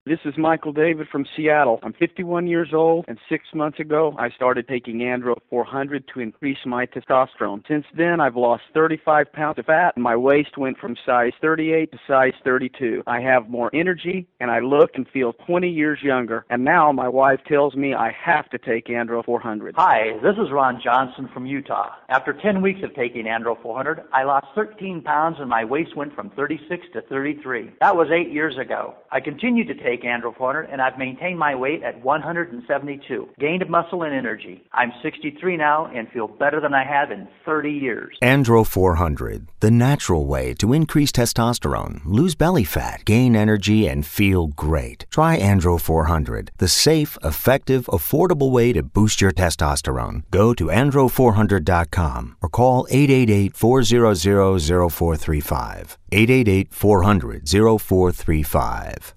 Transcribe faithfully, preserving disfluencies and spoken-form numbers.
This is Michael David from Seattle. I'm fifty-one years old, and six months ago, I started taking Andro four hundred to increase my testosterone. Since then, I've lost thirty-five pounds of fat, and my waist went from size thirty-eight to size thirty-two. I have more energy, and I look and feel twenty years younger. And now my wife tells me I have to take Andro four hundred. Hi, this is Ron Johnson from Utah. After ten weeks of taking Andro four hundred, I lost thirteen pounds, and my waist went from thirty-six to thirty-three. That was eight years ago. I continue to take Andro four hundred, and I've maintained my weight at one hundred seventy-two. Gained muscle and energy. I'm sixty-three now and feel better than I have in thirty years. Andro four hundred, the natural way to increase testosterone, lose belly fat, gain energy, and feel great. Try Andro four hundred, the safe, effective, affordable way to boost your testosterone. Go to andro four hundred dot com or call eight eight eight, four hundred, zero four three five. eight eight eight, four hundred, zero four three five.